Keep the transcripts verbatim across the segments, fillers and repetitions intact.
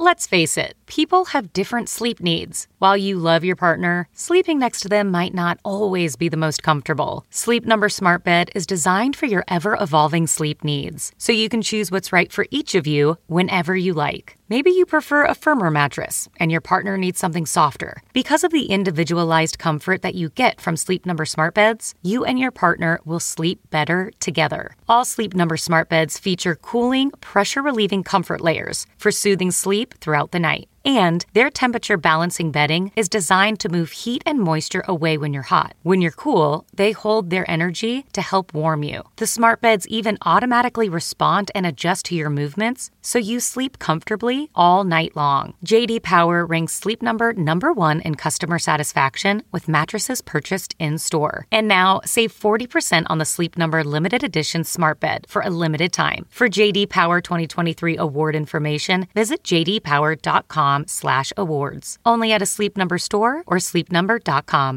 Let's face it, people have different sleep needs. While you love your partner, sleeping next to them might not always be the most comfortable. Sleep Number Smart Bed is designed for your ever-evolving sleep needs, so you can choose what's right for each of you whenever you like. Maybe you prefer a firmer mattress and your partner needs something softer. Because of the individualized comfort that you get from Sleep Number Smart Beds, you and your partner will sleep better together. All Sleep Number Smart Beds feature cooling, pressure-relieving comfort layers for soothing sleep throughout the night. And their temperature balancing bedding is designed to move heat and moisture away when you're hot. When you're cool, they hold their energy to help warm you. The smart beds even automatically respond and adjust to your movements, so you sleep comfortably all night long. J D Power ranks Sleep Number number one in customer satisfaction with mattresses purchased in-store. And now, save forty percent on the Sleep Number limited edition smart bed for a limited time. For J D Power twenty twenty-three award information, visit j d power dot com slash awards. Only at a Sleep Number store or sleep number dot com.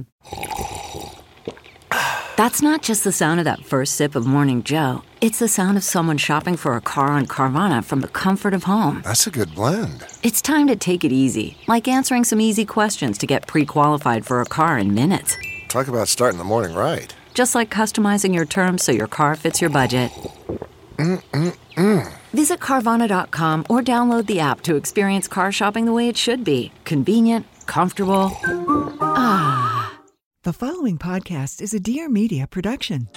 That's not just the sound of that first sip of Morning Joe. It's the sound of someone shopping for a car on Carvana from the comfort of home. That's a good blend. It's time to take it easy, like answering some easy questions to get pre-qualified for a car in minutes. Talk about starting the morning right. Just like customizing your terms so your car fits your budget. Mm-mm-mm. Visit Carvana dot com or download the app to experience car shopping the way it should be. Convenient, comfortable. Ah. The following podcast is a Dear Media production.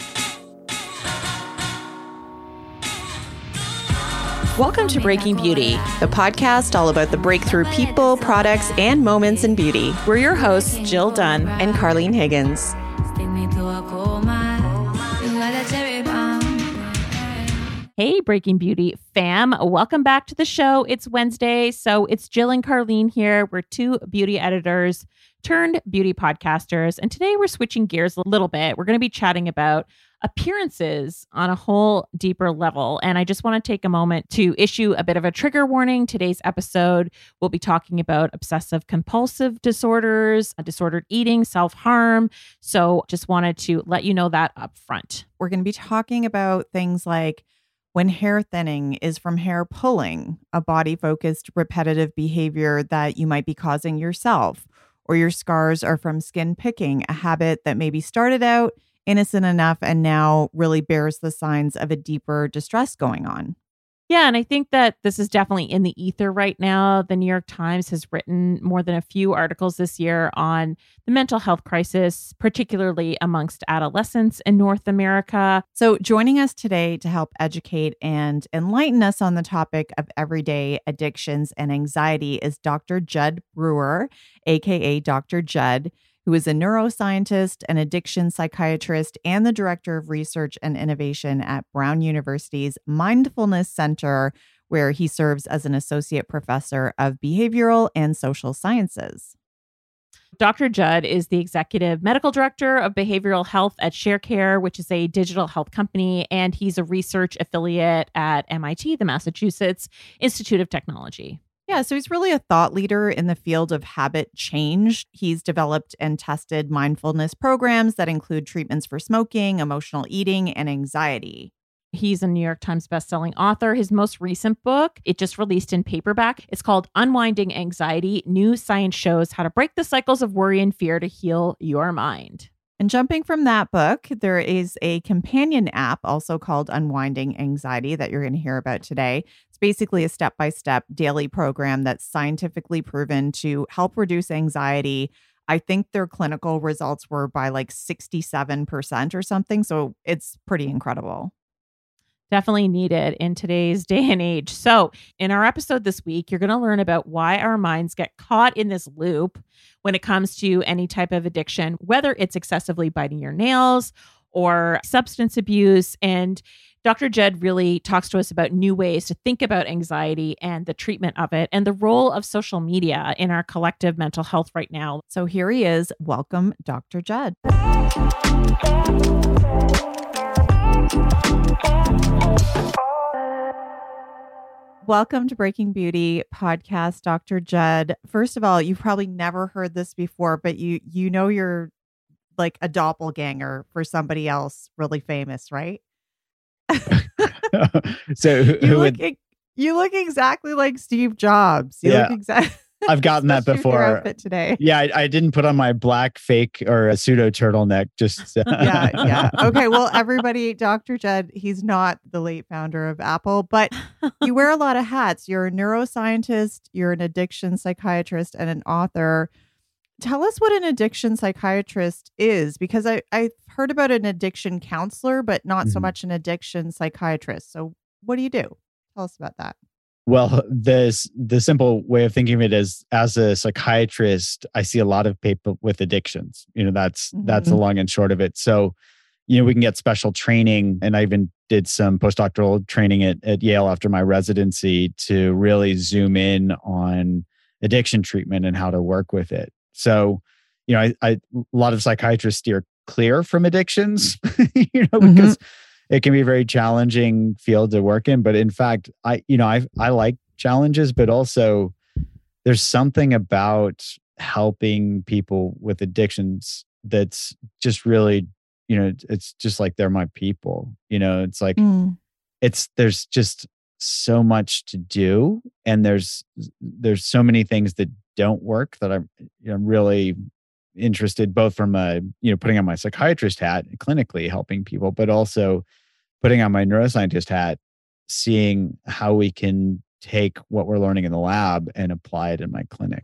Welcome to Breaking Beauty, the podcast all about the breakthrough people, products, and moments in beauty. We're your hosts, Jill Dunn and Carlene Higgins. Hey, Breaking Beauty fam. Welcome back to the show. It's Wednesday, so it's Jill and Carlene here. We're two beauty editors turned beauty podcasters, and today we're switching gears a little bit. We're going to be chatting about appearances on a whole deeper level, and I just want to take a moment to issue a bit of a trigger warning. Today's episode, we'll be talking about obsessive compulsive disorders, disordered eating, self-harm, so just wanted to let you know that up front. We're going to be talking about things like when hair thinning is from hair pulling, a body-focused repetitive behavior that you might be causing yourself, or your scars are from skin picking, a habit that maybe started out innocent enough and now really bears the signs of a deeper distress going on. Yeah, and I think that this is definitely in the ether right now. The New York Times has written more than a few articles this year on the mental health crisis, particularly amongst adolescents in North America. So joining us today to help educate and enlighten us on the topic of everyday addictions and anxiety is Doctor Judd Brewer, aka Doctor Judd, who is a neuroscientist, an addiction psychiatrist, and the director of research and innovation at Brown University's Mindfulness Center, where he serves as an associate professor of behavioral and social sciences. Doctor Judd is the executive medical director of behavioral health at ShareCare, which is a digital health company, and he's a research affiliate at M I T, the Massachusetts Institute of Technology. Yeah, so he's really a thought leader in the field of habit change. He's developed and tested mindfulness programs that include treatments for smoking, emotional eating, and anxiety. He's a New York Times bestselling author. His most recent book, it just released in paperback. It's called Unwinding Anxiety. New Science Shows How to Break the Cycles of Worry and Fear to Heal Your Mind. And jumping from that book, there is a companion app also called Unwinding Anxiety that you're going to hear about today. It's basically a step-by-step daily program that's scientifically proven to help reduce anxiety. I think their clinical results were by like sixty-seven percent or something. So it's pretty incredible. Definitely needed in today's day and age. So in our episode this week, you're going to learn about why our minds get caught in this loop when it comes to any type of addiction, whether it's excessively biting your nails or substance abuse. And Doctor Judd really talks to us about new ways to think about anxiety and the treatment of it and the role of social media in our collective mental health right now. So here he is. Welcome, Doctor Judd. Welcome to Breaking Beauty podcast, Doctor Judd. First of all, you've probably never heard this before, but you you know you're like a doppelganger for somebody else really famous, right? So who, you who look would... e- You look exactly like Steve Jobs. You Yeah. look exactly. I've gotten that Especially with your before. outfit today. Yeah, I, I didn't put on my black fake or a pseudo turtleneck. Just yeah, yeah. Okay, well, everybody, Doctor Judd, he's not the late founder of Apple, but you wear a lot of hats. You're a neuroscientist, you're an addiction psychiatrist, and an author. Tell us what an addiction psychiatrist is, because I, I've heard about an addiction counselor, but not mm-hmm. so much an addiction psychiatrist. So what do you do? Tell us about that. Well, this the simple way of thinking of it is, as a psychiatrist, I see a lot of people with addictions. You know, that's mm-hmm. that's the long and short of it. So, you know, we can get special training, and I even did some postdoctoral training at, at Yale after my residency to really zoom in on addiction treatment and how to work with it. So, you know, I, I a lot of psychiatrists steer clear from addictions, you know, because mm-hmm. it can be a very challenging field to work in. But in fact, I, you know, I I like challenges, but also there's something about helping people with addictions that's just really, you know, it's just like they're my people. You know, it's like mm. it's there's just so much to do, and there's there's so many things that don't work that I'm you know, really interested, both from a you know putting on my psychiatrist hat, clinically helping people, but also putting on my neuroscientist hat, seeing how we can take what we're learning in the lab and apply it in my clinic.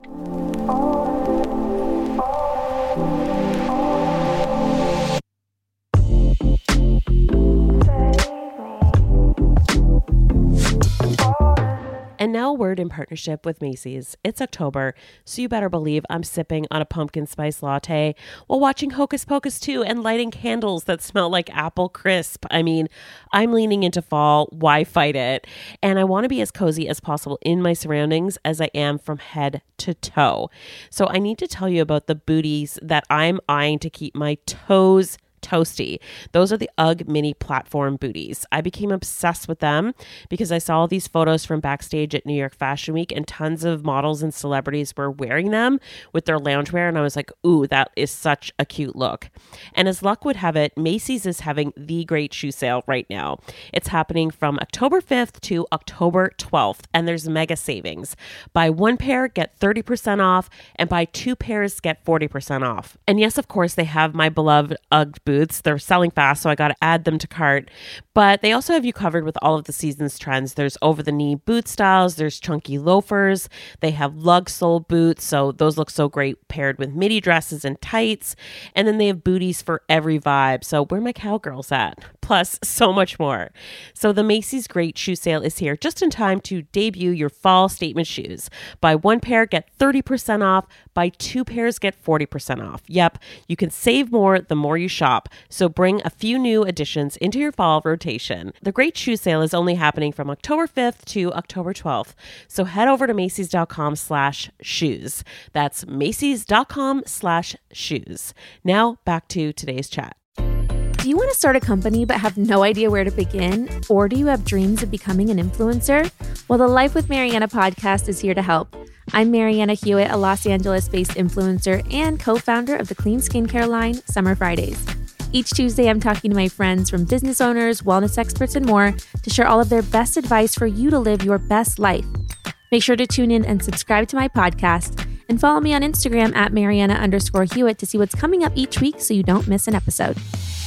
And now a word in partnership with Macy's. It's October, so you better believe I'm sipping on a pumpkin spice latte while watching Hocus Pocus two and lighting candles that smell like apple crisp. I mean, I'm leaning into fall. Why fight it? And I want to be as cozy as possible in my surroundings as I am from head to toe. So I need to tell you about the booties that I'm eyeing to keep my toes toasty. Those are the UGG mini platform booties. I became obsessed with them because I saw these photos from backstage at New York Fashion Week, and tons of models and celebrities were wearing them with their loungewear, and I was like, ooh, that is such a cute look. And as luck would have it, Macy's is having the great shoe sale right now. It's happening from October fifth to October twelfth, and there's mega savings. Buy one pair, get thirty percent off, and buy two pairs, get forty percent off. And yes, of course, they have my beloved UGG boots. They're selling fast, so I got to add them to cart. But they also have you covered with all of the season's trends. There's over-the-knee boot styles. There's chunky loafers. They have lug sole boots, so those look so great paired with midi dresses and tights. And then they have booties for every vibe. So where my cowgirls at? Plus, so much more. So the Macy's Great Shoe Sale is here just in time to debut your fall statement shoes. Buy one pair, get thirty percent off. Buy two pairs, get forty percent off. Yep, you can save more the more you shop. So bring a few new additions into your fall rotation. The Great Shoe Sale is only happening from October fifth to October twelfth. So head over to Macy's.com slash shoes. That's Macy's.com slash shoes. Now back to today's chat. Do you want to start a company but have no idea where to begin? Or do you have dreams of becoming an influencer? Well, the Life with Mariana podcast is here to help. I'm Mariana Hewitt, a Los Angeles-based influencer and co-founder of the clean skincare line, Summer Fridays. Each Tuesday, I'm talking to my friends from business owners, wellness experts, and more to share all of their best advice for you to live your best life. Make sure to tune in and subscribe to my podcast and follow me on Instagram at Mariana underscore Hewitt to see what's coming up each week so you don't miss an episode.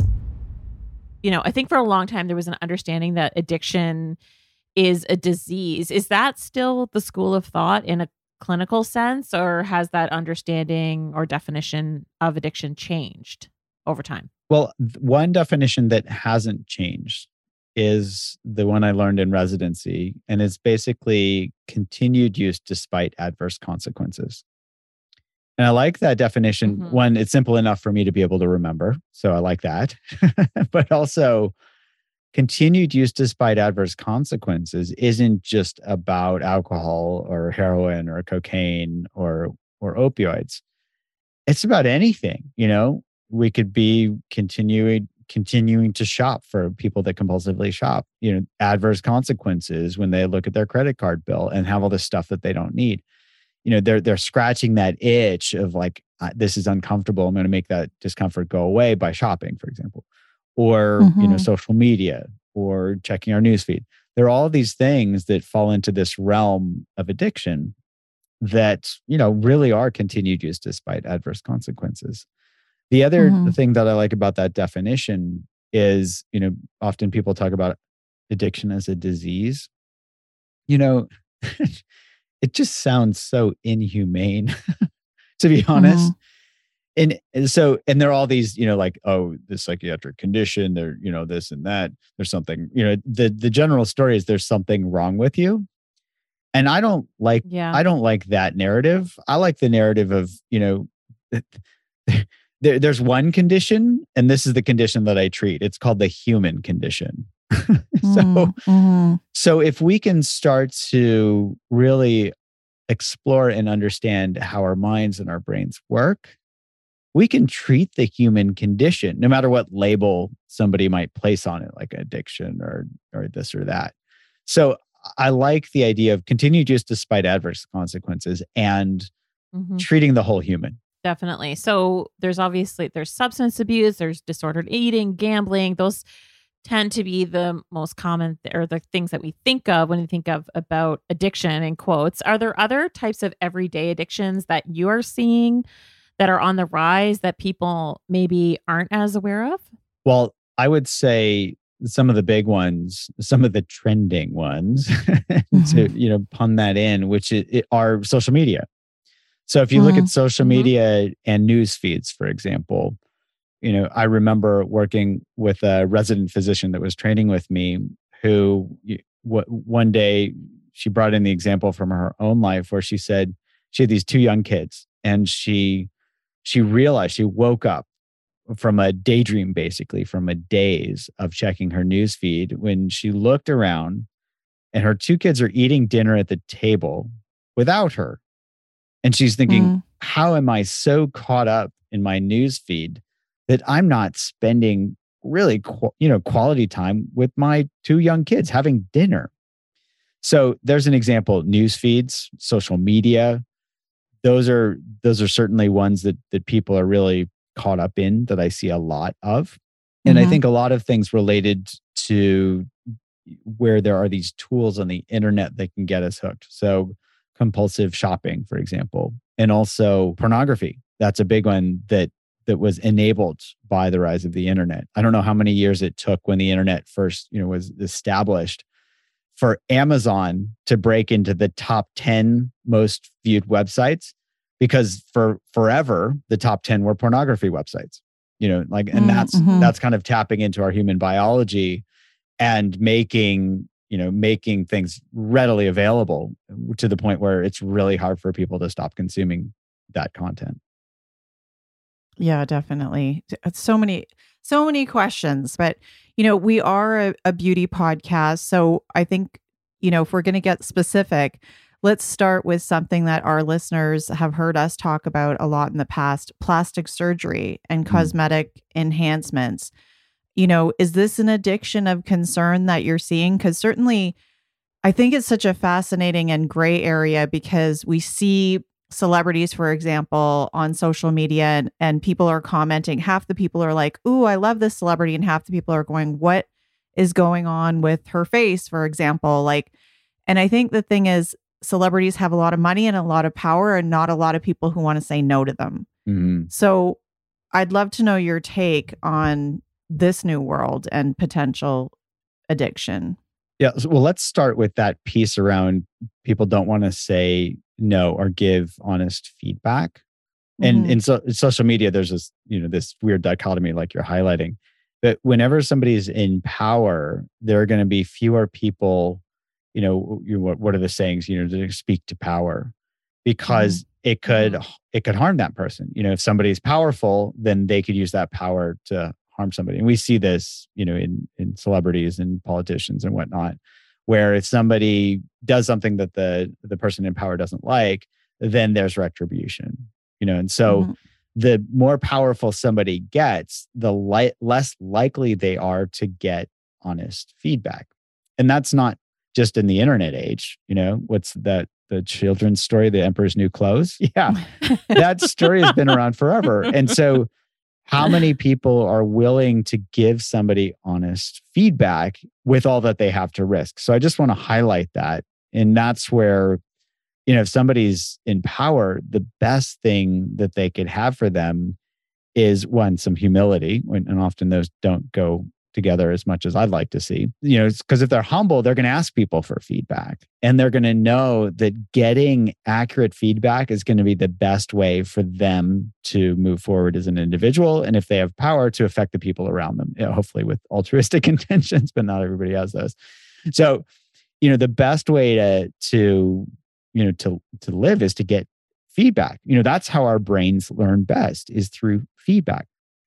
You know, I think for a long time there was an understanding that addiction is a disease. Is that still the school of thought in a clinical sense, or has that understanding or definition of addiction changed over time? Well, one definition that hasn't changed is the one I learned in residency, and it's basically continued use despite adverse consequences. And I like that definition. Mm-hmm. One, it's simple enough for me to be able to remember. So I like that. But also, continued use despite adverse consequences isn't just about alcohol or heroin or cocaine or or opioids. It's about anything. You know, we could be continuing continuing to shop for people that compulsively shop. You know, adverse consequences when they look at their credit card bill and have all this stuff that they don't need. You know, they're they're scratching that itch of like, uh, this is uncomfortable. I'm going to make that discomfort go away by shopping, for example, or mm-hmm. you know, social media or checking our newsfeed. there are all these things that fall into this realm of addiction that, you know, really are continued use despite adverse consequences. The other Mhm. thing that I like about that definition is, you know, often people talk about addiction as a disease. You know, it just sounds so inhumane, to be honest. And, and so, and there are all these, you know, like, oh, this psychiatric condition, there, you know, this and that, there's something, you know, the, the general story is there's something wrong with you. And I don't like, Yeah. I don't like that narrative. I like the narrative of, you know, there, there's one condition, and this is the condition that I treat. It's called the human condition. so, Mm-hmm. so if we can start to really explore and understand how our minds and our brains work, we can treat the human condition, no matter what label somebody might place on it, like addiction or or this or that. So I like the idea of continued use despite adverse consequences and Mhm. treating the whole human. Definitely. So there's obviously there's substance abuse, there's disordered eating, gambling. Those tend to be the most common th- or the things that we think of when we think of about addiction in quotes. Are there other types of everyday addictions that you are seeing that are on the rise that people maybe aren't as aware of? Well, I would say some of the big ones, some of the trending ones, to, you know, pun that in, which it, it are social media. So if you look at social Mhm. media and news feeds, for example, you know, I remember working with a resident physician that was training with me who y- w- one day she brought in the example from her own life where she said she had these two young kids, and she she realized, she woke up from a daydream, basically from a daze of checking her news feed, when she looked around and her two kids are eating dinner at the table without her. And she's thinking, Mm. how am I so caught up in my news feed that I'm not spending really, qu- you know, quality time with my two young kids having dinner? So there's an example: news feeds, social media. Those are those are certainly ones that that people are really caught up in, that I see a lot of. And I Mhm. think a lot of things related to where there are these tools on the internet that can get us hooked. So compulsive shopping, for example, and also pornography. That's a big one that that was enabled by the rise of the internet. I don't know how many years it took when the internet first, you know, was established for Amazon to break into the top ten most viewed websites, because for forever the top ten were pornography websites. You know, like, and that's Mhm. that's kind of tapping into our human biology and making, you know, making things readily available to the point where it's really hard for people to stop consuming that content. Yeah, definitely. T- uh, So many, so many questions, but you know, we are a, a beauty podcast. So I think, you know, if we're going to get specific, let's start with something that our listeners have heard us talk about a lot in the past: plastic surgery and Mm. cosmetic enhancements. You know, is this an addiction of concern that you're seeing? Because certainly I think it's such a fascinating and gray area, because we see celebrities, for example, on social media, and, and people are commenting. Half the people are like, ooh, I love this celebrity. And half the people are going, what is going on with her face, for example? Like, and I think the thing is, celebrities have a lot of money and a lot of power, and not a lot of people who want to say no to them. Mhm. So I'd love to know your take on this new world and potential addiction. Yeah. so- Well, let's start with that piece around people don't want to say no or give honest feedback. And Mhm. in, so, in social media, there's this, you know, this weird dichotomy, like you're highlighting. But whenever somebody's in power, there are going to be fewer people, you know, you, what, what are the sayings, you know, to speak to power, because it could Mhm. it could harm that person. You know, if somebody's powerful, then they could use that power to harm somebody. And we see this, you know, in in celebrities and politicians and whatnot, where if somebody does something that the the person in power doesn't like, then there's retribution. You know, and so Mhm. the more powerful somebody gets, the li- less likely they are to get honest feedback. And that's not just in the internet age. You know, what's that, the children's story, The Emperor's New Clothes? Yeah, that story has been around forever. And so how many people are willing to give somebody honest feedback with all that they have to risk? So I just want to highlight that. And that's where, you know, if somebody's in power, the best thing that they could have for them is one, some humility. And often those don't go together as much as I'd like to see. You know, because if they're humble, they're going to ask people for feedback. And they're going to know that getting accurate feedback is going to be the best way for them to move forward as an individual. And if they have power, to affect the people around them, you know, hopefully with altruistic intentions, but not everybody has those. So, you know, the best way to, to, you know, to, to live is to get feedback. You know, that's how our brains learn best, is through feedback.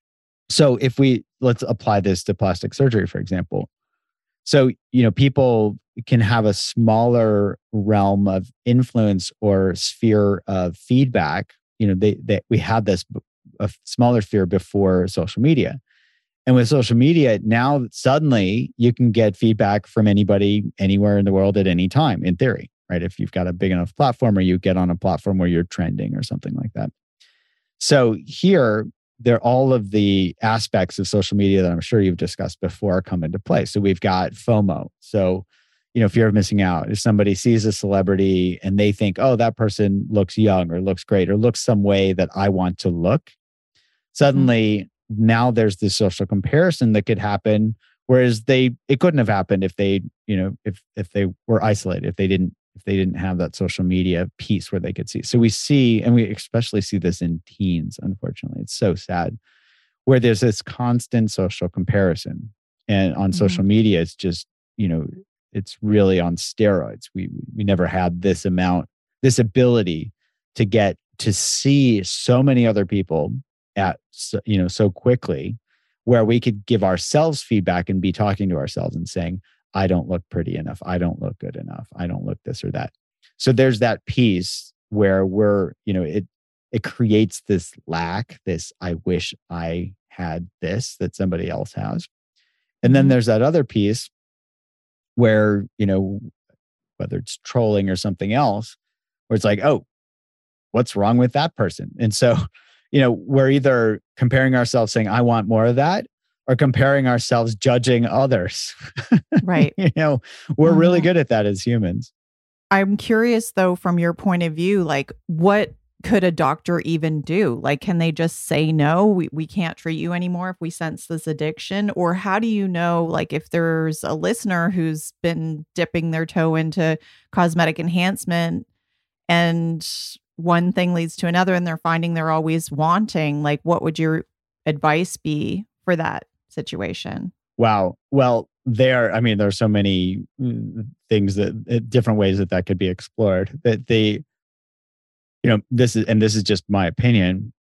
So if we, let's apply this to plastic surgery, for example. So, you know, people can have a smaller realm of influence or sphere of feedback. You know, they, they we had this a smaller sphere before social media. And with social media, now suddenly you can get feedback from anybody anywhere in the world at any time, in theory, right? If you've got a big enough platform, or you get on a platform where you're trending or something like that. So here, there all of the aspects of social media that I'm sure you've discussed before come into play. So we've got FOMO. So, you know, fear of missing out. If somebody sees a celebrity and they think, oh, that person looks young or looks great or looks some way that I want to look, suddenly mm-hmm. now there's this social comparison that could happen. Whereas they, it couldn't have happened if they, you know, if if they were isolated, if they didn't if they didn't have that social media piece where they could see. So we see, and we especially see this in teens, unfortunately. It's so sad, where there's this constant social comparison. And on mm-hmm. social media, it's just, you know, it's really on steroids. We we never had this amount, this ability to get to see so many other people at, you know, so quickly, where we could give ourselves feedback and be talking to ourselves and saying, I don't look pretty enough. I don't look good enough. I don't look this or that. So there's that piece where we're, you know, it it creates this lack, this I wish I had this that somebody else has. And then there's that other piece where, you know, whether it's trolling or something else, where it's like, oh, what's wrong with that person? And so, you know, we're either comparing ourselves saying, I want more of that, or comparing ourselves, judging others. Right. You know, we're mm-hmm. really good at that as humans. I'm curious, though, from your point of view, like, what could a doctor even do? Like, can they just say, no, we, we can't treat you anymore if we sense this addiction? Or how do you know, like, if there's a listener who's been dipping their toe into cosmetic enhancement and one thing leads to another and they're finding they're always wanting, like, what would your advice be for that situation? Wow. Well, there, I mean, there's so many things that, different ways that that could be explored. That they, you know, this is, and this is just my opinion.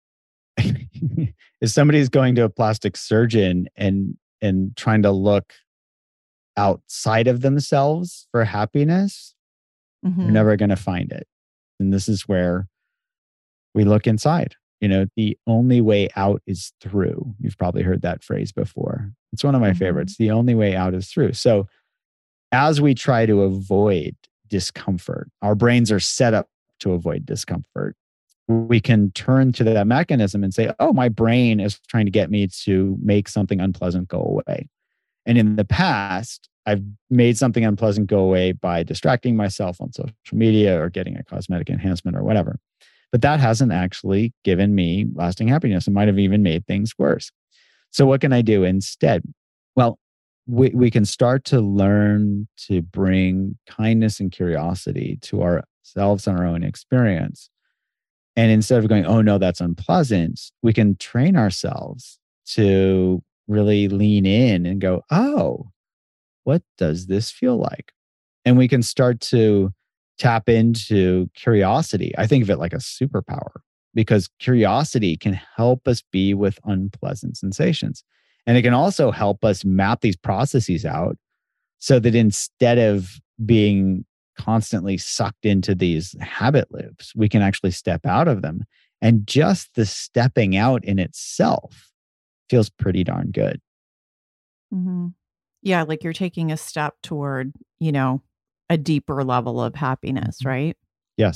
If somebody's going to a plastic surgeon and and trying to look outside of themselves for happiness, mm-hmm. you're never going to find it. And this is where we look inside. You know, the only way out is through. You've probably heard that phrase before. It's one of my mm-hmm. favorites. The only way out is through. So as we try to avoid discomfort, our brains are set up to avoid discomfort. We can turn to that mechanism and say, oh, my brain is trying to get me to make something unpleasant go away. And in the past, I've made something unpleasant go away by distracting myself on social media or getting a cosmetic enhancement or whatever. But that hasn't actually given me lasting happiness. It might have even made things worse. So what can I do instead? Well, we, we can start to learn to bring kindness and curiosity to ourselves and our own experience. And instead of going, oh no, that's unpleasant, we can train ourselves to really lean in and go, oh, what does this feel like? And we can start to tap into curiosity. I think of it like a superpower, because curiosity can help us be with unpleasant sensations. And it can also help us map these processes out so that instead of being constantly sucked into these habit loops, we can actually step out of them. And just the stepping out in itself feels pretty darn good. Mm-hmm. Yeah, like you're taking a step toward, you know, a deeper level of happiness, right? Yes.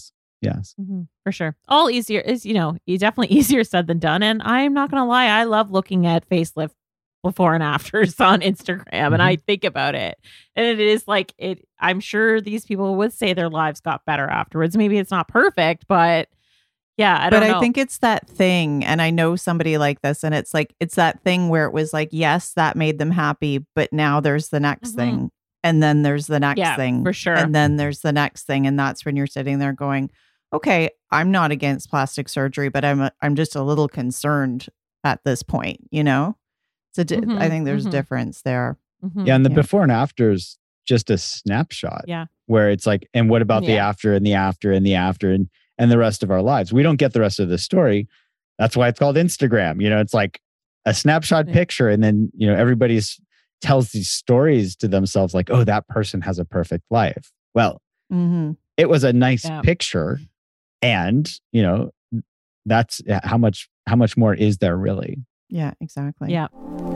Yes. Mm-hmm. For sure. All easier is, you know, definitely easier said than done. And I'm not going to lie, I love looking at facelift before and afters on Instagram, mm-hmm. and I think about it. And it is like, it. I'm sure these people would say their lives got better afterwards. Maybe it's not perfect, but yeah, I don't but know. I think it's that thing, and I know somebody like this, and it's like, it's that thing where it was like, yes, that made them happy, but now there's the next mm-hmm. thing. And then there's the next yeah, thing. For sure. And then there's the next thing. And that's when you're sitting there going, okay, I'm not against plastic surgery, but I'm a, I'm just a little concerned at this point, you know? So di- mm-hmm, I think there's mm-hmm. difference there. Mm-hmm. Yeah. And the yeah. before and after is just a snapshot. Yeah. Where it's like, and what about yeah. the after and the after and the after and, and the rest of our lives? We don't get the rest of the story. That's why it's called Instagram. You know, it's like a snapshot yeah. picture. And then, you know, everybody's tells these stories to themselves like, oh, that person has a perfect life. Well, mm-hmm. it was a nice yeah. picture. And, you know, that's how much, how much more is there really? Yeah, exactly. Yeah.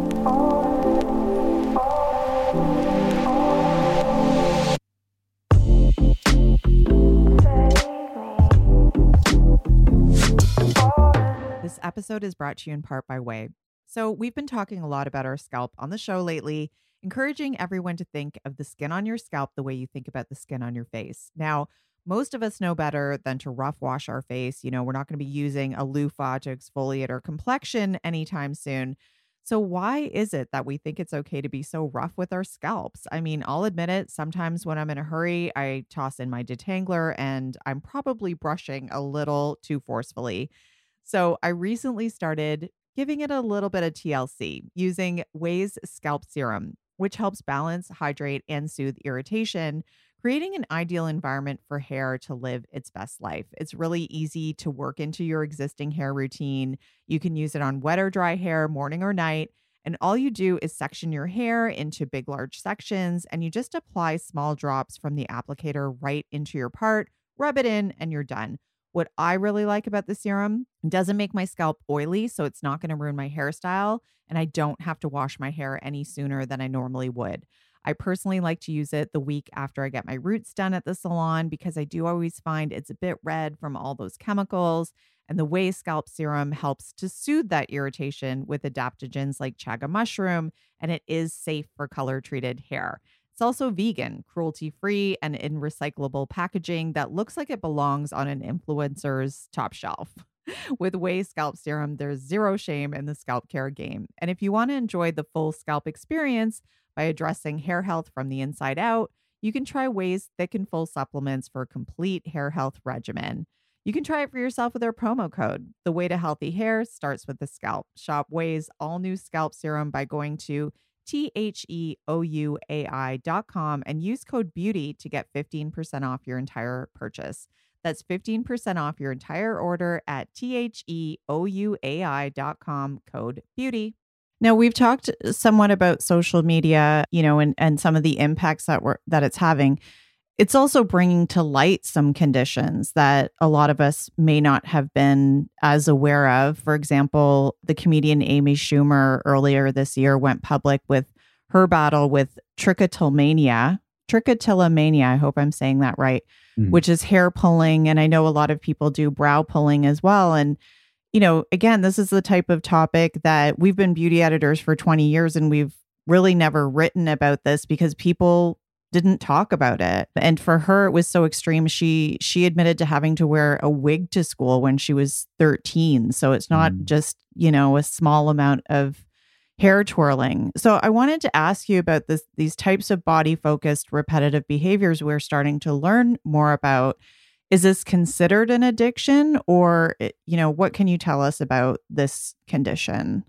This episode is brought to you in part by Ouai. So we've been talking a lot about our scalp on the show lately, encouraging everyone to think of the skin on your scalp the way you think about the skin on your face. Now, most of us know better than to rough wash our face. You know, we're not going to be using a loofah to exfoliate our complexion anytime soon. So why is it that we think it's okay to be so rough with our scalps? I mean, I'll admit it, sometimes when I'm in a hurry, I toss in my detangler and I'm probably brushing a little too forcefully. So I recently started giving it a little bit of T L C using Ouai's Scalp Serum, which helps balance, hydrate, and soothe irritation, creating an ideal environment for hair to live its best life. It's really easy to work into your existing hair routine. You can use it on wet or dry hair, morning or night. And all you do is section your hair into big, large sections, and you just apply small drops from the applicator right into your part, rub it in, and you're done. What I really like about the serum, it doesn't make my scalp oily, so it's not going to ruin my hairstyle, and I don't have to wash my hair any sooner than I normally would. I personally like to use it the week after I get my roots done at the salon because I do always find it's a bit red from all those chemicals, and the Ouai Scalp Serum helps to soothe that irritation with adaptogens like chaga mushroom, and it is safe for color-treated hair. It's also vegan, cruelty-free, and in recyclable packaging that looks like it belongs on an influencer's top shelf. With Ouai Scalp Serum, there's zero shame in the scalp care game. And if you want to enjoy the full scalp experience by addressing hair health from the inside out, you can try Ouai's Thick and Full supplements for a complete hair health regimen. You can try it for yourself with our promo code. The way to healthy hair starts with the scalp. Shop Ouai's all-new scalp serum by going to T H E O U A I dot com and use code BEAUTY to get fifteen percent off your entire purchase. That's fifteen percent off your entire order at T H E O U A I dot com, code BEAUTY. Now, we've talked somewhat about social media, you know, and, and some of the impacts that we're, that it's having. It's also bringing to light some conditions that a lot of us may not have been as aware of. For example, the comedian Amy Schumer earlier this year went public with her battle with trichotillomania. Trichotillomania, I hope I'm saying that right, mm-hmm. which is hair pulling. And I know a lot of people do brow pulling as well. And, you know, again, this is the type of topic that we've been beauty editors for twenty years, and we've really never written about this because people didn't talk about it. And for her, it was so extreme. She she admitted to having to wear a wig to school when she was thirteen. So it's not mm. just, you know, a small amount of hair twirling. So I wanted to ask you about this these types of body-focused repetitive behaviors we're starting to learn more about. Is this considered an addiction, or, you know, what can you tell us about this condition?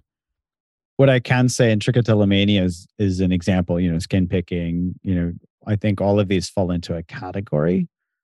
What I can say, and trichotillomania is, is an example, you know, skin picking, you know, I think all of these fall into a category.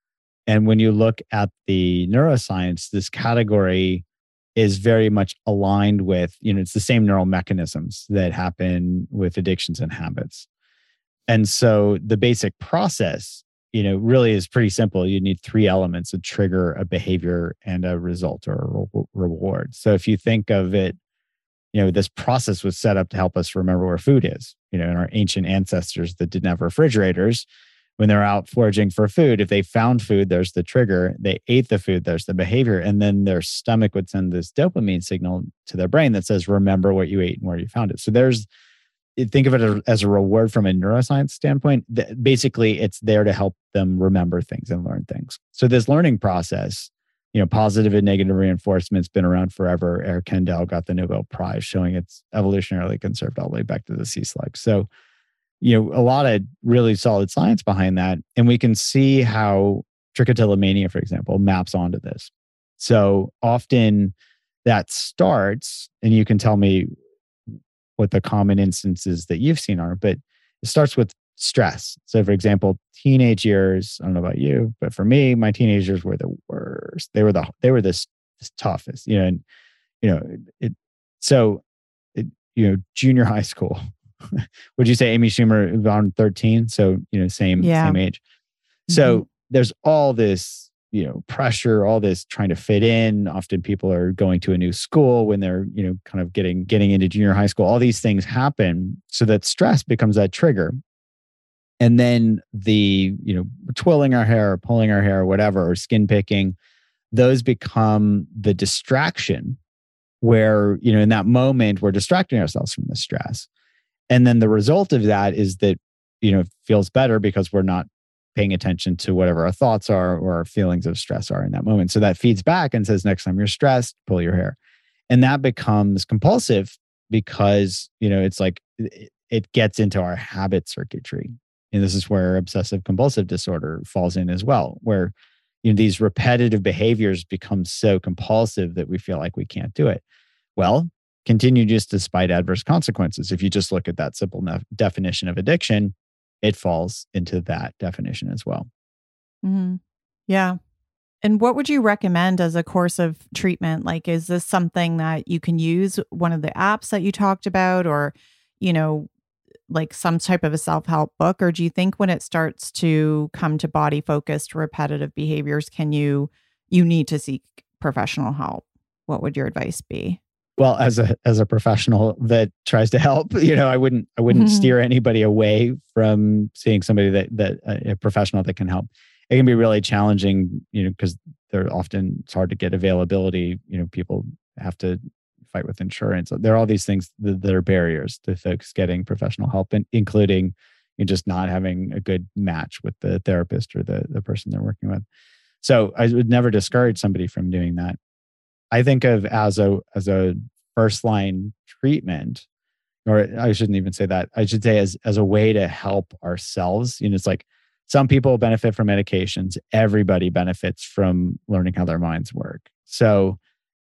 And when you look at the neuroscience, this category is very much aligned with, you know, it's the same neural mechanisms that happen with addictions and habits. And so the basic process, you know, really is pretty simple. You need three elements to trigger a behavior and a result or a re- reward. So if you think of it, you know, this process was set up to help us remember where food is. You know, and our ancient ancestors that didn't have refrigerators when they're out foraging for food, if they found food, there's the trigger. They ate the food, there's the behavior. And then their stomach would send this dopamine signal to their brain that says, remember what you ate and where you found it. So there's, think of it as a reward from a neuroscience standpoint. Basically, it's there to help them remember things and learn things. So this learning process, you know, positive and negative reinforcement's been around forever. Eric Kandel got the Nobel Prize showing it's evolutionarily conserved all the way back to the sea slug. So, you know, a lot of really solid science behind that. And we can see how trichotillomania, for example, maps onto this. So often that starts, and you can tell me what the common instances that you've seen are, but it starts with stress. So for example, teenage years, I don't know about you, but for me, my teenage years were the worst. They were the, they were the, the toughest, you know, and, you know, it, so, it, you know, junior high school, would you say Amy Schumer around thirteen? So, you know, same, yeah. same age. So mm-hmm. there's all this, you know, pressure, all this trying to fit in. Often people are going to a new school when they're, you know, kind of getting, getting into junior high school. All these things happen so that stress becomes that trigger. And then the, you know, twirling our hair, or pulling our hair, or whatever, or skin picking, those become the distraction where, you know, in that moment, we're distracting ourselves from the stress. And then the result of that is that, you know, it feels better because we're not paying attention to whatever our thoughts are or our feelings of stress are in that moment. So that feeds back and says, next time you're stressed, pull your hair. And that becomes compulsive because, you know, it's like it, it gets into our habit circuitry. And this is where obsessive compulsive disorder falls in as well, where, you know, these repetitive behaviors become so compulsive that we feel like we can't do it. Well, continue just despite adverse consequences. If you just look at that simple ne- definition of addiction, it falls into that definition as well. Mm-hmm. Yeah. And what would you recommend as a course of treatment? Like, is this something that you can use one of the apps that you talked about, or, you know, like some type of a self-help book? Or do you think when it starts to come to body focused repetitive behaviors, can you, you need to seek professional help? What would your advice be? Well, as a as a professional that tries to help, you know, I wouldn't I wouldn't mm-hmm. steer anybody away from seeing somebody that that uh, a professional that can help. It can be really challenging, you know, because they're often it's hard to get availability. You know, people have to fight with insurance. There are all these things that, that are barriers to folks getting professional help, and including you know, just not having a good match with the therapist or the the person they're working with. So I would never discourage somebody from doing that. I think of as a as a first line treatment, or I shouldn't even say that. I should say as as a way to help ourselves. You know, it's like some people benefit from medications. Everybody benefits from learning how their minds work. So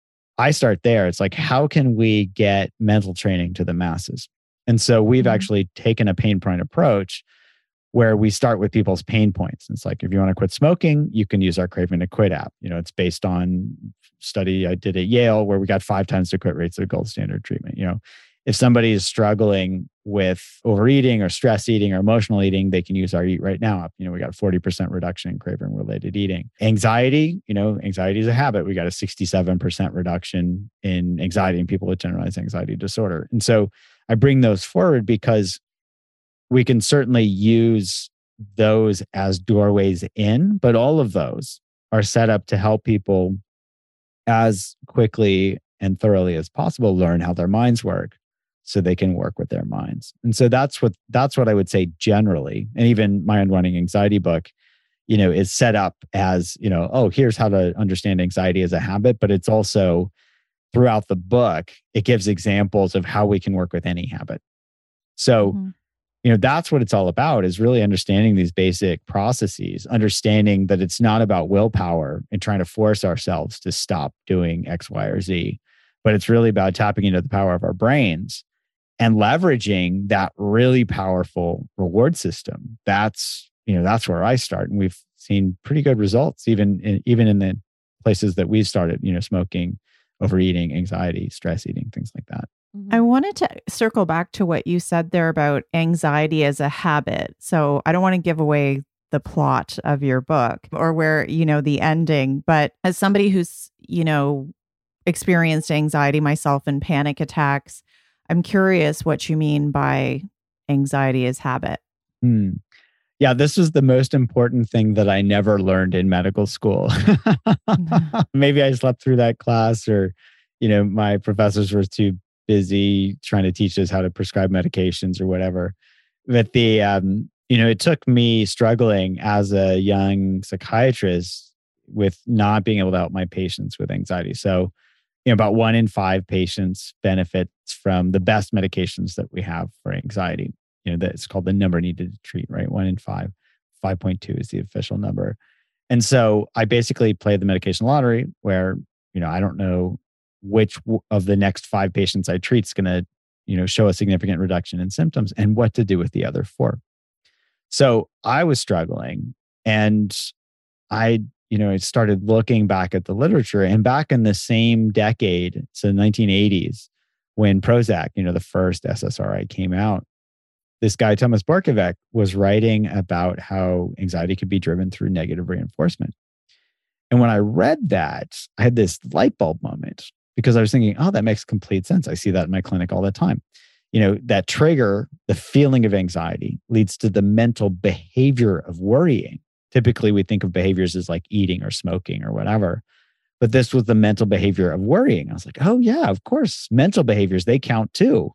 I start there. It's like, how can we get mental training to the masses? And so we've mm-hmm. actually taken a pain point approach where we start with people's pain points. It's like, if you want to quit smoking, you can use our Craving to Quit app. You know, it's based on study I did at Yale where we got five times the quit rates of gold standard treatment. You know, if somebody is struggling with overeating or stress eating or emotional eating, they can use our Eat Right Now app. You know, we got a forty percent reduction in craving related eating. Anxiety, you know, anxiety is a habit. We got a sixty-seven percent reduction in anxiety in people with generalized anxiety disorder. And so I bring those forward because we can certainly use those as doorways in, but all of those are set up to help people as quickly and thoroughly as possible learn how their minds work so they can work with their minds. And so that's what that's what I would say generally. And even my Unwinding Anxiety book, you know, is set up as, you know, oh, here's how to understand anxiety as a habit, but it's also throughout the book, it gives examples of how we can work with any habit. So mm-hmm. you know, that's what it's all about, is really understanding these basic processes, understanding that it's not about willpower and trying to force ourselves to stop doing X, Y, or Z, but it's really about tapping into the power of our brains and leveraging that really powerful reward system. That's, you know, that's where I start. And we've seen pretty good results, even in, even in the places that we've started, you know, smoking, overeating, anxiety, stress eating, things like that. I wanted to circle back to what you said there about anxiety as a habit. So I don't want to give away the plot of your book or where, you know, the ending, but as somebody who's, you know, experienced anxiety myself and panic attacks, I'm curious what you mean by anxiety as habit. Hmm. Yeah, this was the most important thing that I never learned in medical school. Maybe I slept through that class, or, you know, my professors were too busy trying to teach us how to prescribe medications or whatever. But the, um, you know, it took me struggling as a young psychiatrist with not being able to help my patients with anxiety. So, you know, about one in five patients benefits from the best medications that we have for anxiety. You know, that's called the number needed to treat, right? One in five. five point two is the official number. And so I basically play the medication lottery where, you know, I don't know which of the next five patients I treat is going to, you know, show a significant reduction in symptoms and what to do with the other four. So I was struggling, and I, you know, I started looking back at the literature, and back in the same decade, so nineteen eighties, when Prozac, you know, the first S S R I came out, this guy, Thomas Borkovec, was writing about how anxiety could be driven through negative reinforcement. And when I read that, I had this light bulb moment, because I was thinking, oh, that makes complete sense. I see that in my clinic all the time. You know, that trigger, the feeling of anxiety, leads to the mental behavior of worrying. Typically, we think of behaviors as like eating or smoking or whatever. But this was the mental behavior of worrying. I was like, oh, yeah, of course. Mental behaviors, they count too.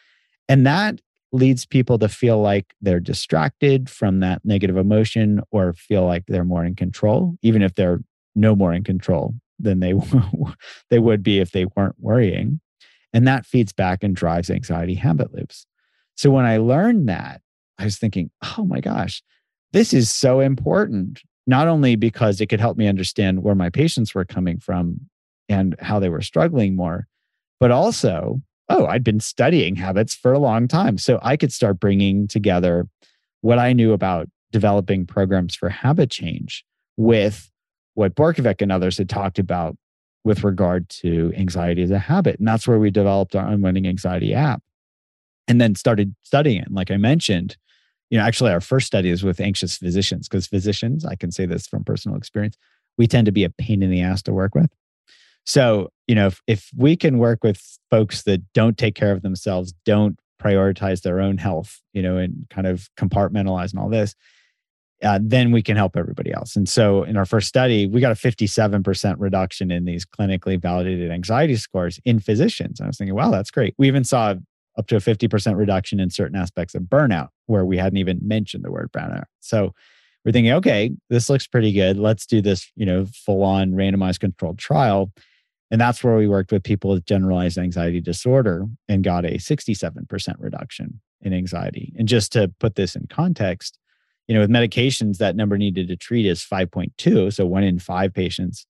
And that leads people to feel like they're distracted from that negative emotion, or feel like they're more in control, even if they're no more in control than they, they would be if they weren't worrying. And that feeds back and drives anxiety habit loops. So when I learned that, I was thinking, oh my gosh, this is so important, not only because it could help me understand where my patients were coming from and how they were struggling more, but also, oh, I'd been studying habits for a long time. So I could start bringing together what I knew about developing programs for habit change with what Borkovec and others had talked about with regard to anxiety as a habit. And that's where we developed our Unwinding Anxiety app, and then started studying it. And like I mentioned, you know, actually our first study is with anxious physicians, because physicians, I can say this from personal experience, we tend to be a pain in the ass to work with. So, you know, if, if we can work with folks that don't take care of themselves, don't prioritize their own health, you know, and kind of compartmentalize and all this, uh, then we can help everybody else. And so in our first study, we got a fifty-seven percent reduction in these clinically validated anxiety scores in physicians. And I was thinking, wow, that's great. We even saw up to a fifty percent reduction in certain aspects of burnout, where we hadn't even mentioned the word burnout. So we're thinking, okay, this looks pretty good. Let's do this, you know, full-on randomized controlled trial. And that's where we worked with people with generalized anxiety disorder and got a sixty-seven percent reduction in anxiety. And just to put this in context, you know, with medications, that number needed to treat is five point two. So one in five patients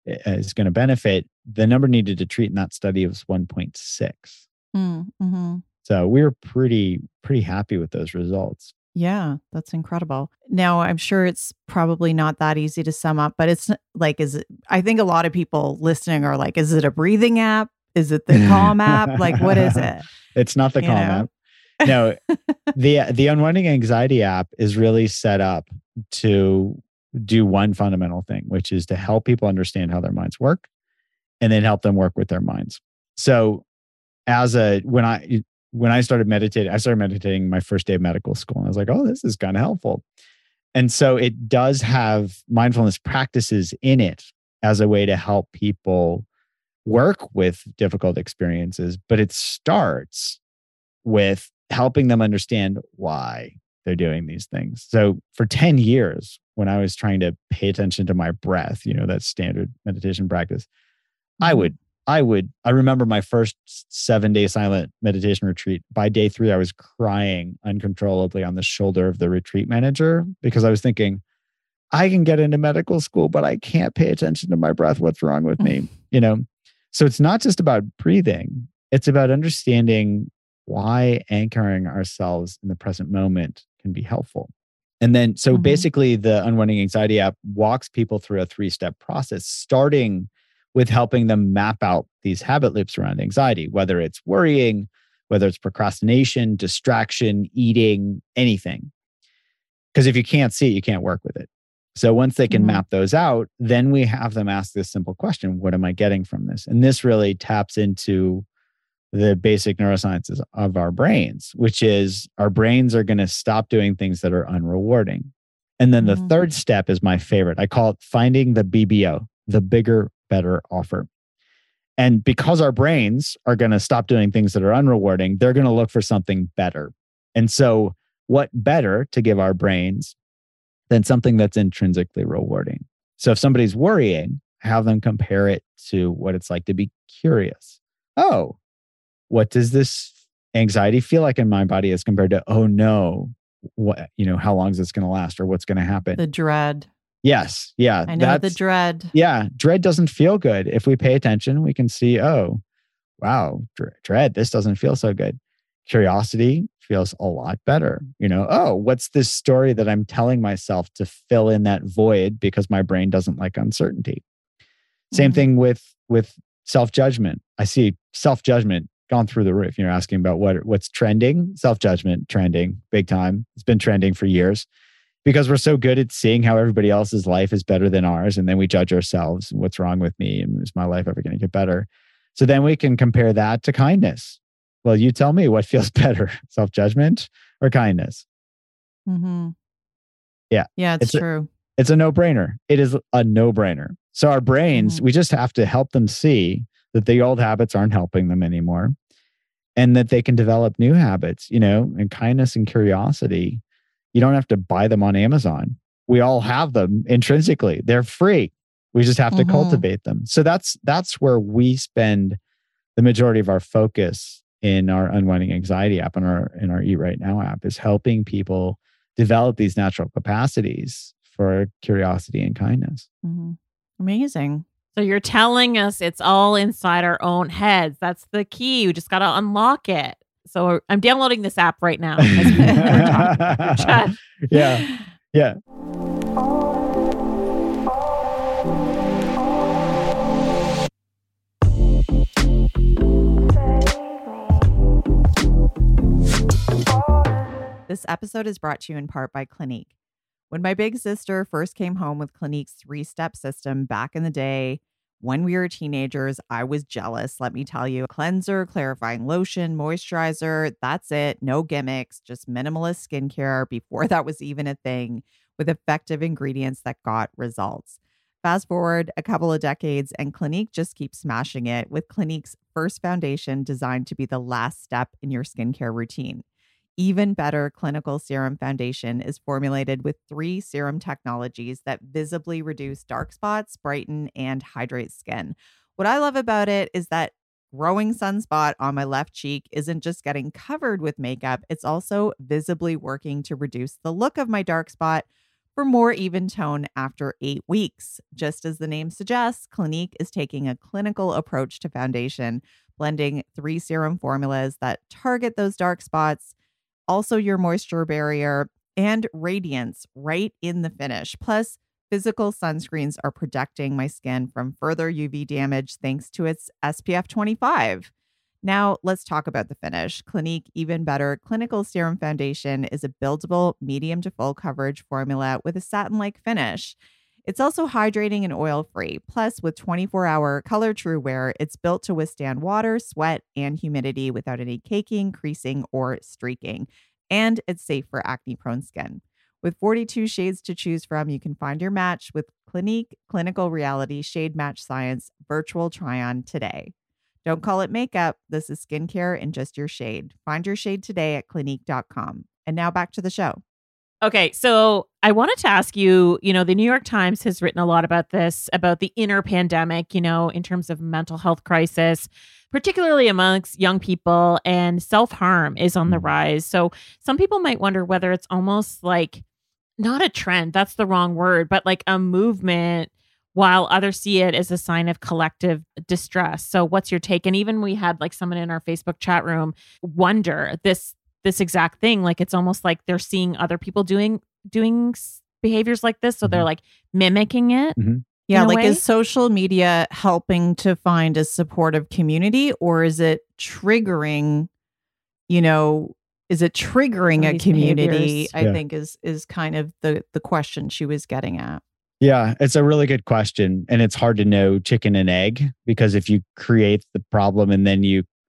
is going to benefit. The number needed to treat in that study was one point six. Mm-hmm. So we were pretty, pretty happy with those results. Yeah, that's incredible. Now, I'm sure it's probably not that easy to sum up, but it's like, is it, I think a lot of people listening are like, is it a breathing app? Is it the Calm app? Like, what is it? It's not the You Calm know? app. No, the the Unwinding Anxiety app is really set up to do one fundamental thing, which is to help people understand how their minds work, and then help them work with their minds. So, as a when I when I started meditating, I started meditating my first day of medical school, and I was like, oh, this is kind of helpful. And so it does have mindfulness practices in it as a way to help people work with difficult experiences, but it starts with helping them understand why they're doing these things. So for ten years, when I was trying to pay attention to my breath, you know, that standard meditation practice, I would, I would, I remember my first seven day silent meditation retreat. By day three, I was crying uncontrollably on the shoulder of the retreat manager, because I was thinking, I can get into medical school, but I can't pay attention to my breath. What's wrong with me? You know? So it's not just about breathing. It's about understanding why anchoring ourselves in the present moment can be helpful. And then, so Mhm. basically the Unwinding Anxiety app walks people through a three-step process, starting with helping them map out these habit loops around anxiety, whether it's worrying, whether it's procrastination, distraction, eating, anything. Because if you can't see it, you can't work with it. So once they can Mhm. map those out, then we have them ask this simple question: what am I getting from this? And this really taps into the basic neurosciences of our brains, which is our brains are going to stop doing things that are unrewarding. And then the Mhm. third step is my favorite. I call it finding the B B O, the bigger, better offer. And because our brains are going to stop doing things that are unrewarding, they're going to look for something better. And so what better to give our brains than something that's intrinsically rewarding? So if somebody's worrying, have them compare it to what it's like to be curious. Oh, what does this anxiety feel like in my body as compared to, oh no, what, you know, how long is this going to last or what's going to happen? The dread. Yes. Yeah. I know the dread. Yeah. Dread doesn't feel good. If we pay attention, we can see, oh, wow, dread, this doesn't feel so good. Curiosity feels a lot better. You know, oh, what's this story that I'm telling myself to fill in that void because my brain doesn't like uncertainty? Same Mm-hmm. thing with, with self-judgment. I see self-judgment gone through the roof. You're asking about what what's trending. Self-judgment trending big time. It's been trending for years because we're so good at seeing how everybody else's life is better than ours. And then we judge ourselves. What's wrong with me? And is my life ever going to get better? So then we can compare that to kindness. Well, you tell me what feels better, self-judgment or kindness? Mm-hmm. Yeah. Yeah, it's, It's a- true. It's a no-brainer. It is a no-brainer. So our brains, Mhm. we just have to help them see that the old habits aren't helping them anymore and that they can develop new habits, you know, and kindness and curiosity. You don't have to buy them on Amazon. We all have them intrinsically. They're free. We just have to Mhm. cultivate them. So that's that's where we spend the majority of our focus in our Unwinding Anxiety app and our in our Eat Right Now app is helping people develop these natural capacities for curiosity and kindness. Mhm. Amazing. So you're telling us it's all inside our own heads. That's the key. We just got to unlock it. So I'm downloading this app right now. As we- we're talking. Chad. Yeah. Yeah. This episode is brought to you in part by Clinique. When my big sister first came home with Clinique's three-step system back in the day, when we were teenagers, I was jealous, let me tell you. Cleanser, clarifying lotion, moisturizer, that's it. No gimmicks, just minimalist skincare before that was even a thing, with effective ingredients that got results. Fast forward a couple of decades, and Clinique just keeps smashing it with Clinique's first foundation designed to be the last step in your skincare routine. Even Better Clinical Serum Foundation is formulated with three serum technologies that visibly reduce dark spots, brighten, and hydrate skin. What I love about it is that growing sunspot on my left cheek isn't just getting covered with makeup, it's also visibly working to reduce the look of my dark spot for more even tone after eight weeks. Just as the name suggests, Clinique is taking a clinical approach to foundation, blending three serum formulas that target those dark spots, also your moisture barrier, and radiance right in the finish. Plus, physical sunscreens are protecting my skin from further U V damage thanks to its S P F twenty-five. Now, let's talk about the finish. Clinique Even Better Clinical Serum Foundation is a buildable medium to full coverage formula with a satin-like finish. It's also hydrating and oil-free. Plus, with twenty-four hour Color True Wear, it's built to withstand water, sweat, and humidity without any caking, creasing, or streaking. And it's safe for acne-prone skin. With forty-two shades to choose from, you can find your match with Clinique Clinical Reality Shade Match Science Virtual Try-On today. Don't call it makeup. This is skincare in just your shade. Find your shade today at clinique dot com. And now back to the show. Okay, so I wanted to ask you, you know, the New York Times has written a lot about this, about the inner pandemic, you know, in terms of mental health crisis, particularly amongst young people, and self-harm is on the rise. So some people might wonder whether it's almost like not a trend, that's the wrong word, but like a movement, while others see it as a sign of collective distress. So what's your take? And even we had like someone in our Facebook chat room wonder this this exact thing. Like it's almost like they're seeing other people doing doing behaviors like this, so they're like mimicking it. Mm-hmm. Yeah, in a like way? is social media helping to find a supportive community, or is it triggering, you know, is it triggering All a these community? behaviors. I Yeah. think is is kind of the the question she was getting at. Yeah, it's a really good question. And it's hard to know chicken and egg, because if you create the problem and then you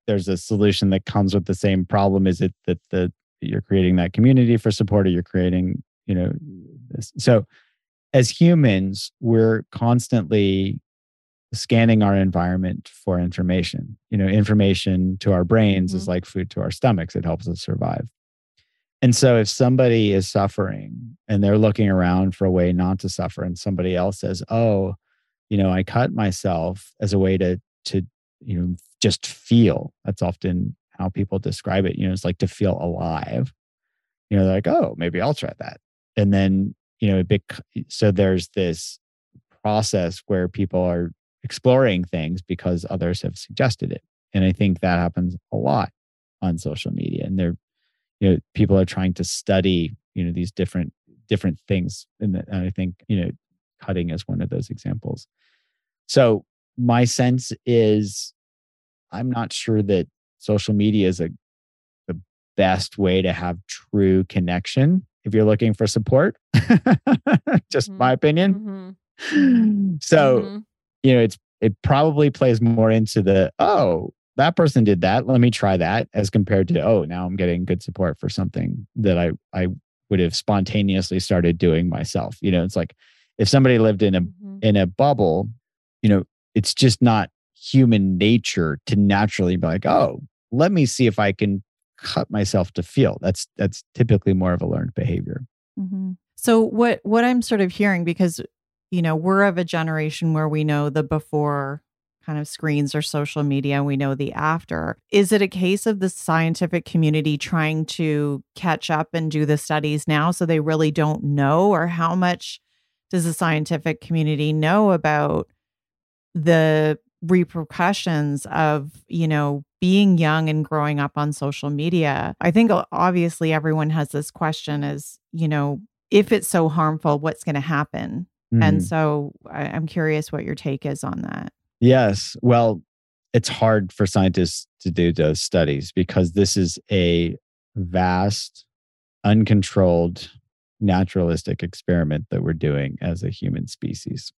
there's a solution that comes with the same problem. Is it that the you're creating that community for support, or you're creating, you know, this? So as humans, we're constantly scanning our environment for information. You know, information to our brains mm-hmm. is like food to our stomachs. It helps us survive. And so if somebody is suffering and they're looking around for a way not to suffer, and somebody else says, oh, you know, I cut myself as a way to, to, you know, just feel. That's often how people describe it. You know, it's like to feel alive. You know, they're like, oh, maybe I'll try that. And then, you know, a big, so there's this process where people are exploring things because others have suggested it. And I think that happens a lot on social media. And they're, you know, people are trying to study, you know, these different, different things. And, the, and I think, you know, cutting is one of those examples. So my sense is, I'm not sure that social media is a, the best way to have true connection if you're looking for support. Just mm-hmm. my opinion. Mm-hmm. So, mm-hmm. you know, it's it probably plays more into the, oh, that person did that, let me try that, as compared to, oh, now I'm getting good support for something that I, I would have spontaneously started doing myself. You know, it's like if somebody lived in a mm-hmm. in a bubble, you know, it's just not human nature to naturally be like, oh, let me see if I can cut myself to feel. That's that's typically more of a learned behavior. Mm-hmm. So what what I'm sort of hearing, because, you know, we're of a generation where we know the before kind of screens or social media, and we know the after. Is it a case of the scientific community trying to catch up and do the studies now so they really don't know? Or how much does the scientific community know about the repercussions of, you know, being young and growing up on social media? I think obviously everyone has this question is, you know, if it's so harmful, what's going to happen? Mm-hmm. And so I, I'm curious what your take is on that. Yes. Well, it's hard for scientists to do those studies because this is a vast, uncontrolled, naturalistic experiment that we're doing as a human species.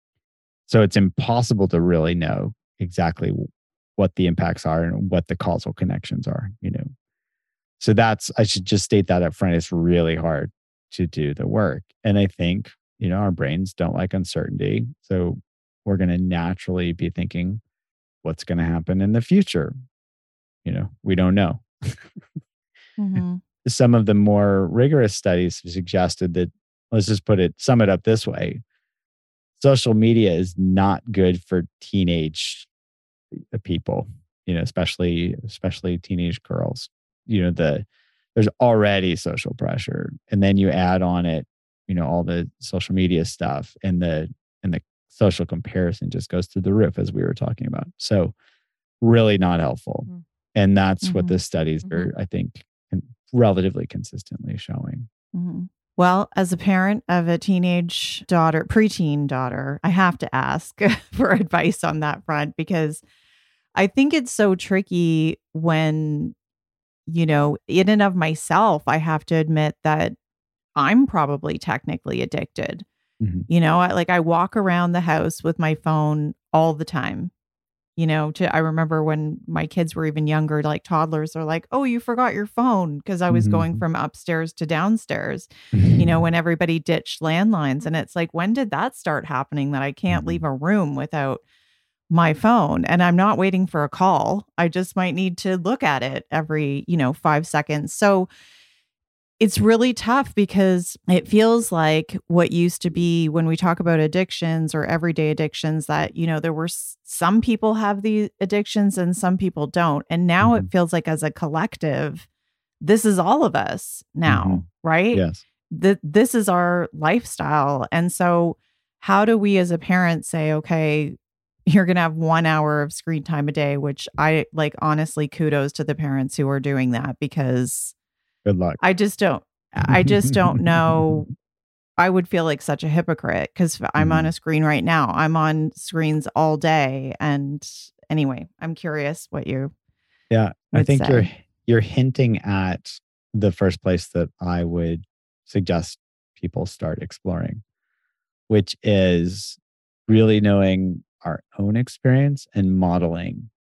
So it's impossible to really know exactly what the impacts are and what the causal connections are, you know. So that's, I should just state that up front. It's really hard to do the work. And I think, you know, our brains don't like uncertainty. So we're going to naturally be thinking, what's going to happen in the future? You know, we don't know. Mm-hmm. Some of the more rigorous studies have suggested that, let's just put it, sum it up this way. Social media is not good for teenage people, you know, especially, especially teenage girls. You know, the, there's already social pressure. And then you add on it, you know, all the social media stuff, and the, and the social comparison just goes through the roof, as we were talking about. So really not helpful. Mm-hmm. And that's mm-hmm. what the studies mm-hmm. are, I think, relatively consistently showing. Mm-hmm. Well, as a parent of a teenage daughter, preteen daughter, I have to ask for advice on that front, because I think it's so tricky when, you know, in and of myself, I have to admit that I'm probably technically addicted. Mm-hmm. You know, I, like I walk around the house with my phone all the time. You know, to I remember when my kids were even younger, like toddlers are like, oh, you forgot your phone, because I was mm-hmm. going from upstairs to downstairs, mm-hmm. you know, when everybody ditched landlines. And it's like, when did that start happening that I can't mm-hmm. leave a room without my phone? And I'm not waiting for a call. I just might need to look at it every, you know, five seconds. So it's really tough, because it feels like what used to be, when we talk about addictions or everyday addictions, that, you know, there were s- some people have the addictions and some people don't. And now mm-hmm. it feels like, as a collective, this is all of us now, mm-hmm. right? Yes. Th- this is our lifestyle. And so how do we as a parent say, okay, you're going to have one hour of screen time a day, which I like, honestly, kudos to the parents who are doing that, because good luck. I just don't, I just don't know. I would feel like such a hypocrite, because I'm mm. on a screen right now. I'm on screens all day. And anyway, I'm curious what you Yeah, I think say. you're you're hinting at the first place that I would suggest people start exploring, which is really knowing our own experience and modeling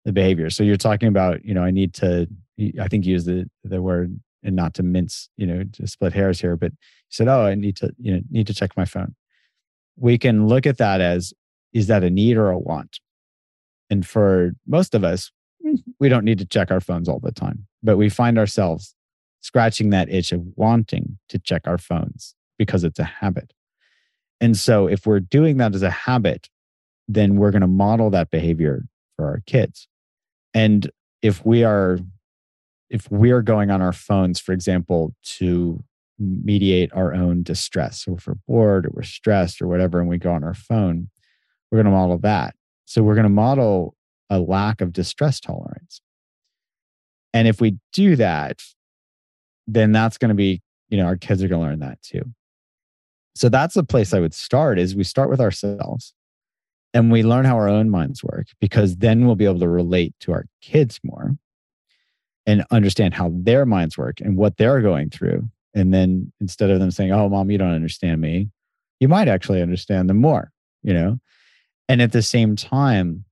the behavior. So you're talking about, you know, I need to, I think use the the word, and not to mince, you know, to split hairs here, but you said, oh, I need to, you know, need to check my phone. We can look at that as, is that a need or a want? And for most of us, we don't need to check our phones all the time, but we find ourselves scratching that itch of wanting to check our phones because it's a habit. And so if we're doing that as a habit, then we're going to model that behavior for our kids. And if we are, if we're going on our phones, for example, to mediate our own distress, so if we're bored or we're stressed or whatever, and we go on our phone, we're going to model that. So we're going to model a lack of distress tolerance. And if we do that, then that's going to be, you know, our kids are going to learn that too. So that's the place I would start, is we start with ourselves and we learn how our own minds work, because then we'll be able to relate to our kids more and understand how their minds work and what they're going through. And then instead of them saying, oh, mom, you don't understand me, you might actually understand them more, you know? And at the same time,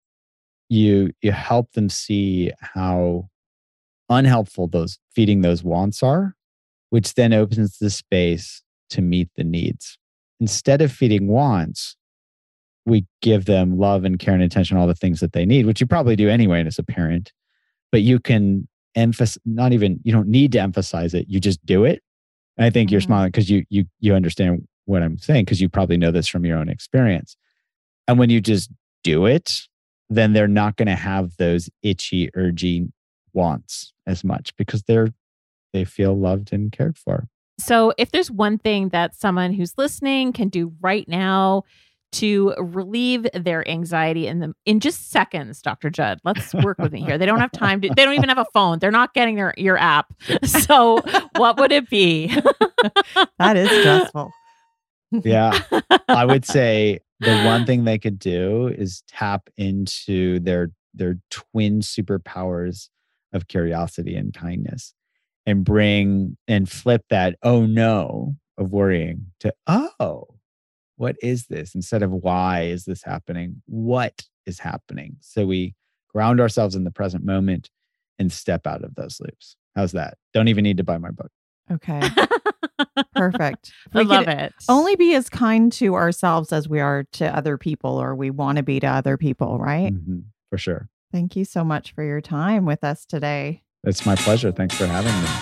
you you help them see how unhelpful those feeding those wants are, which then opens the space to meet the needs. Instead of feeding wants, we give them love and care and attention, all the things that they need, which you probably do anyway as a parent. But you can emphasize, not even, you don't need to emphasize it. You just do it. And I think mm-hmm. you're smiling because you you you understand what I'm saying, because you probably know this from your own experience. And when you just do it, then they're not going to have those itchy, urgy wants as much, because they're they feel loved and cared for. So if there's one thing that someone who's listening can do right now to relieve their anxiety in the in just seconds, Doctor Judd, let's work with me here. They don't have time to, they don't even have a phone. They're not getting their your app. So what would it be? That is stressful. Yeah. I would say the one thing they could do is tap into their their twin superpowers of curiosity and kindness, and bring and flip that oh no of worrying to oh, what is this? Instead of why is this happening? What is happening? So we ground ourselves in the present moment and step out of those loops. How's that? Don't even need to buy my book. Okay. Perfect. I love it. Only be as kind to ourselves as we are to other people, or we want to be to other people, right? Mm-hmm. For sure. Thank you so much for your time with us today. It's my pleasure. Thanks for having me.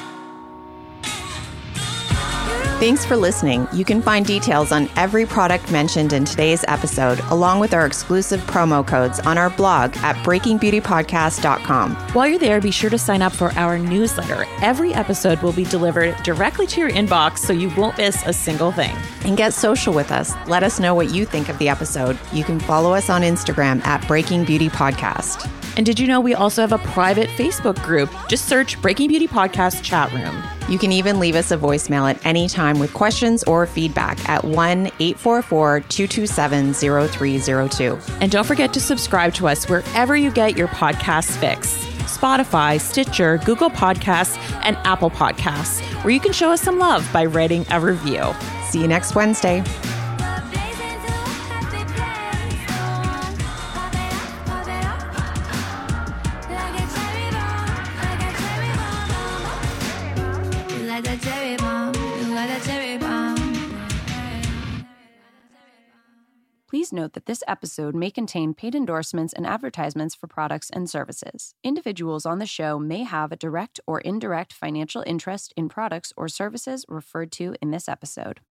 Thanks for listening. You can find details on every product mentioned in today's episode, along with our exclusive promo codes, on our blog at breaking beauty podcast dot com. While you're there, be sure to sign up for our newsletter. Every episode will be delivered directly to your inbox, so you won't miss a single thing. And get social with us. Let us know what you think of the episode. You can follow us on Instagram at Breaking Beauty Podcast. And did you know we also have a private Facebook group? Just search Breaking Beauty Podcast Chat Room. You can even leave us a voicemail at any time with questions or feedback at one eight four four, two two seven, zero three zero two. And don't forget to subscribe to us wherever you get your podcasts fix. Spotify, Stitcher, Google Podcasts, and Apple Podcasts, where you can show us some love by writing a review. See you next Wednesday. Please note that this episode may contain paid endorsements and advertisements for products and services. Individuals on the show may have a direct or indirect financial interest in products or services referred to in this episode.